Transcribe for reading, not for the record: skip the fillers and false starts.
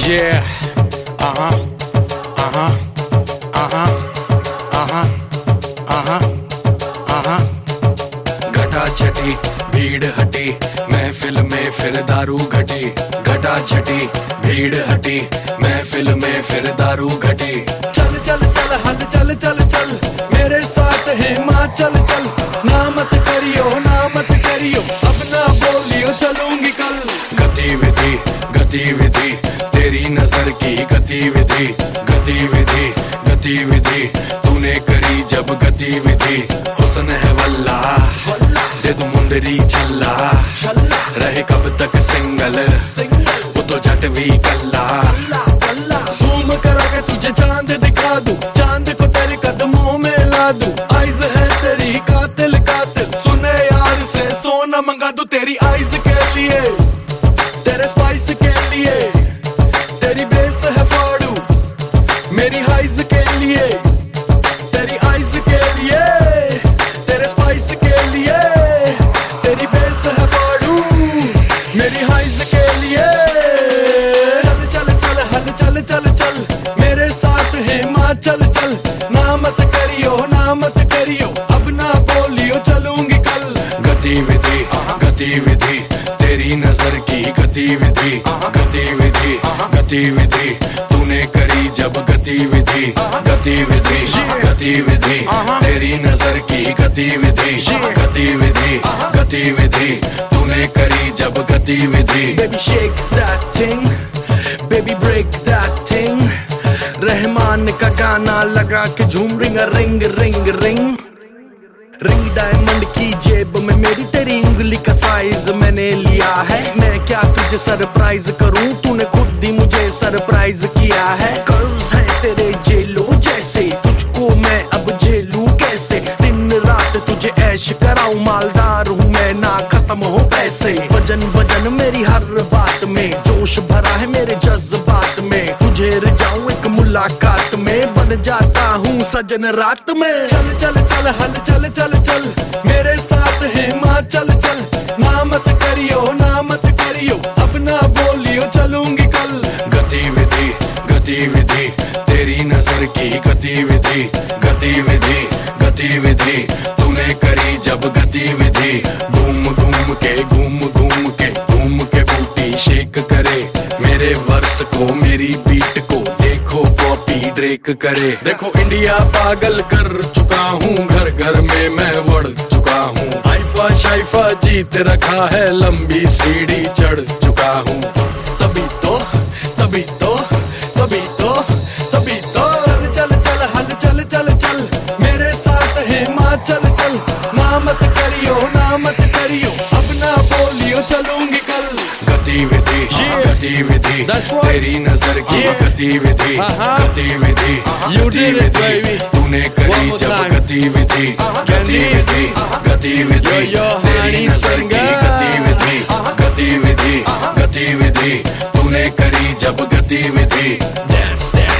Yeah. Uh-huh. Uh-huh. Uh-huh. Uh-huh. Uh-huh. Uh-huh. घटा छटी भीड़ हटी महफिल में फिर दारू घटी। घटा छटी भीड़ हटी महफिल में फिर दारू घटी। चल चल चल हल चल चल चल मेरे साथ है माँ चल चल। ना मत करियो अब ना बोलियो चलूंगी कल। गतिविधि गतिविधि तेरी नजर की गतिविधि गतिविधि गतिविधि तूने करी जब गतिविधि। हुस्न है वल्ला दे तू मुंदरी छल्ला रहे कब तक सिंगल वो तो झट भी कल्ला। जूम करा के तुझे चांद दिखा दूं चांद को तेरे कदमों में ला दूं। आइज है तेरी कातिल कातिल सुने यार से सोना मंगा दूं तेरी आइज के लिए तेरे स्पाइस के लिए। तेरी बेस है फाड़ू मेरी हाइज के लिए तेरी आइज के लिए तेरे स्पाइस के लिए। तेरी बेस है फाड़ू मेरी हाइज के लिए। चल चल चल हल चल चल चल मेरे साथ है माँ चल चल। ना मत करियो अब ना बोलियो चलूंगी कल। गतिविधि गतिविधि तेरी नजर की गतिविधि गतिविधि गतिविधि तूने करी जब गतिविधि। गतिविधि गतिविधि तेरी नजर की गतिविधि गतिविधि गतिविधि तूने करी जब गतिविधि। Baby shake that thing, baby break that thing। Rahman का गाना लगा के झूम ring ring ring ring. Ring diamond की जेब में मेरी तेरी उंगली का साइज मैंने लिया है। मैं क्या तुझे सरप्राइज करूं तूने खुद ही मुझे सरप्राइज किया है। कर्ज है तेरे जेलो जैसे तुझको मैं अब झेलूं कैसे। दिन रात तुझे ऐश कराऊं मालदार हूं मैं ना खत्म हो पैसे। वजन वजन मेरी हर बात में जोश भरा है मेरे जज्बात में। तुझे रिझाऊं एक मुलाकात में बन जाता हूँ सजन रात में। चल चल चल हल चल चल चल मेरे साथ है माँ चल चल। ना मत करियो अब ना बोलियो चलूंगी कल। गतिविधि गतिविधि तेरी नजर की गतिविधि गतिविधि गतिविधि तूने करी जब गतिविधि। घूम घूम के बूटी शेक करे मेरे वर्स को मेरी बीट को। देखो कॉपी ड्रेक करे। देखो इंडिया पागल कर चुका हूँ घर घर में मैं बढ़ चुका हूँ। आइफा शाइफा जीत रखा है लंबी सीढ़ी चढ़ चुका हूँ। तभी तो चल चल चल हल चल चल चल मेरे साथ है माँ चल चल। ना मत करियो अब ना बोलियो चलूंगी कल। गतिविधि गतिविधि तेरी नजर की गतिविधि गतिविधि गतिविधि तूने करी जब गतिविधि। गतिविधि गतिविधि तेरी नजर की गतिविधि गतिविधि गतिविधि तूने करी जब गतिविधि।